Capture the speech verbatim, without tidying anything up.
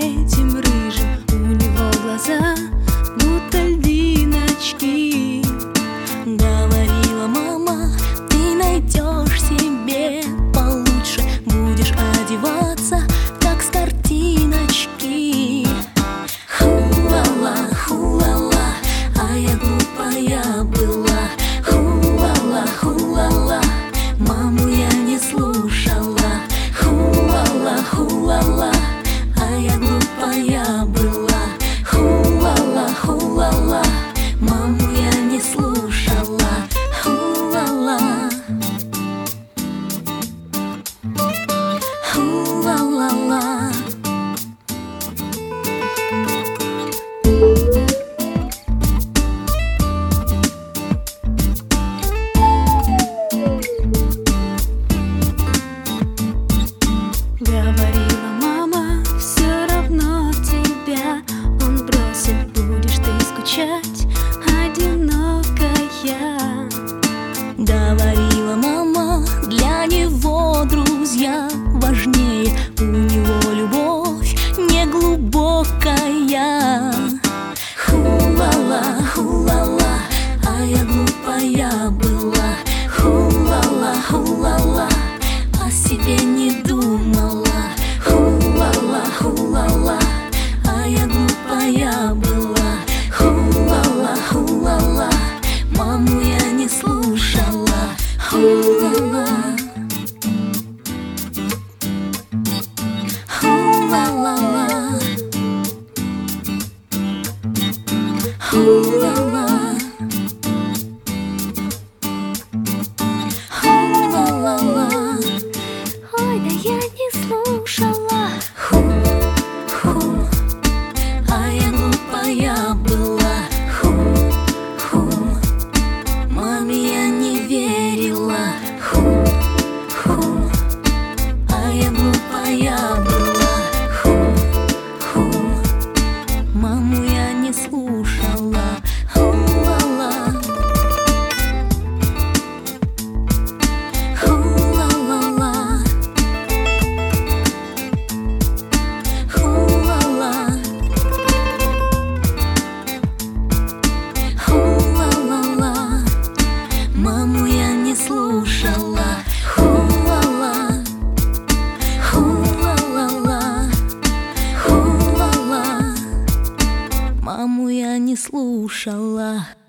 этим рыжим. У него глаза будто льдиночки. Говорила мама, ты найдешь себе получше, будешь одеваться как с картиночки. Ху-ла-ла, ху-ла-ла, а я глупая была. Ху-ла-ла, ху-ла-ла, маму я не слушала. Ху-ла-ла, ху-ла-ла, а я глупая была. Ху-ла-ла, ху-ла-ла, маму я не слушала. Ху-ла-ла, ху-ла-ла-ла. Говорила мама, все равно тебя он бросит, будешь ты скучать, одинокая. Говорила мама, для него друзья важнее, у него любовь не глубокая. Ху-ла-ла, ху-ла-ла, а я глупая была. Ху-ла-ла, ху-ла-ла, о себе не думала. Ху-ла-ла, ху-ла-ла, а я глупая была. Ху-ла-ла, ху-ла-ла, маму я не слушала. Ху-ла-ла, ху-ла-ла-ла, ху-ла-ла, ху-ла-ла-ла. Ой, да я не слушала. Ху-ху, а я глупая была. Ху-ху, маме я не верила. Ху-ху, а я глупая была. Ху-ху, маму я не слушала. Ху-ла-ла, ху-ла-ла-ла, ху-ла-ла, ху-ла-ла-ла, маму я не слушала. Ху-ла-ла, ху-ла-ла-ла, ху-ла-ла, маму я не слушала.